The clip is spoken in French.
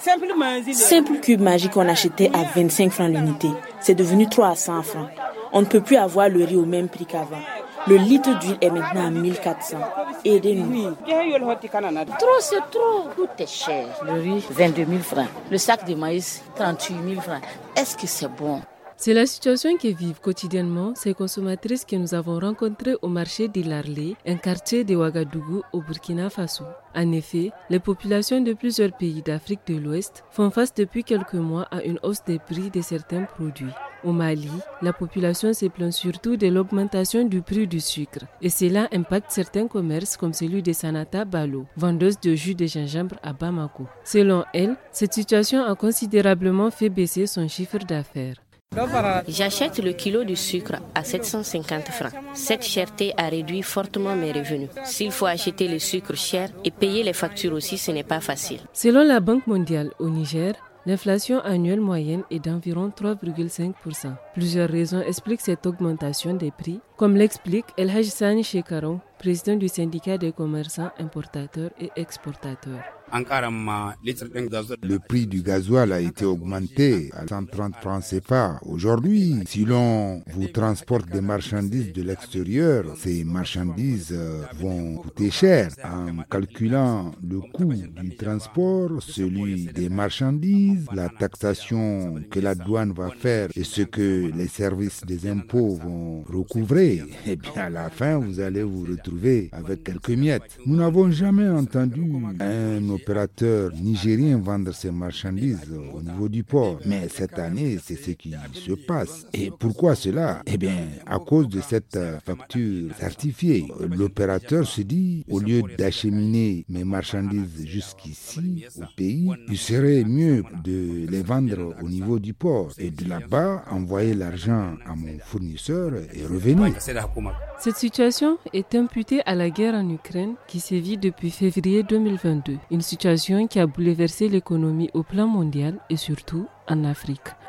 Simple cube magique qu'on achetait à 25 francs l'unité. C'est devenu 300 francs. On ne peut plus avoir le riz au même prix qu'avant. Le litre d'huile est maintenant à 1400. Aidez-nous. Trop, c'est trop. Tout est cher. Le riz, 22 000 francs. Le sac de maïs, 38 000 francs. Est-ce que c'est bon? C'est la situation que vivent quotidiennement ces consommatrices que nous avons rencontrées au marché d'Ilarlé, un quartier de Ouagadougou au Burkina Faso. En effet, les populations de plusieurs pays d'Afrique de l'Ouest font face depuis quelques mois à une hausse des prix de certains produits. Au Mali, la population se plaint surtout de l'augmentation du prix du sucre et cela impacte certains commerces comme celui de Sanata Balo, vendeuse de jus de gingembre à Bamako. Selon elle, cette situation a considérablement fait baisser son chiffre d'affaires. J'achète le kilo de sucre à 750 francs. Cette cherté a réduit fortement mes revenus. S'il faut acheter le sucre cher et payer les factures aussi, ce n'est pas facile. Selon la Banque mondiale, au Niger, l'inflation annuelle moyenne est d'environ 3,5%. Plusieurs raisons expliquent cette augmentation des prix, comme l'explique El Hadj Sani Shekaron, président du syndicat des commerçants importateurs et exportateurs. Le prix du gasoil a été augmenté à 130 francs CFA. Aujourd'hui, si l'on vous transporte des marchandises de l'extérieur, ces marchandises vont coûter cher. En calculant le coût du transport, celui des marchandises, la taxation que la douane va faire et ce que les services des impôts vont recouvrer, eh bien à la fin, vous allez vous retrouver avec quelques miettes. Nous n'avons jamais entendu un opérateur nigérien vendre ses marchandises au niveau du port. Mais cette année, c'est ce qui se passe. Et pourquoi cela? Eh bien, à cause de cette facture certifiée. L'opérateur se dit, au lieu d'acheminer mes marchandises jusqu'ici, au pays, il serait mieux de les vendre au niveau du port. Et de là-bas, envoyer l'argent à mon fournisseur et revenir. Cette situation est imputée à la guerre en Ukraine qui sévit depuis février 2022. Une situation qui a bouleversé l'économie au plan mondial et surtout en Afrique.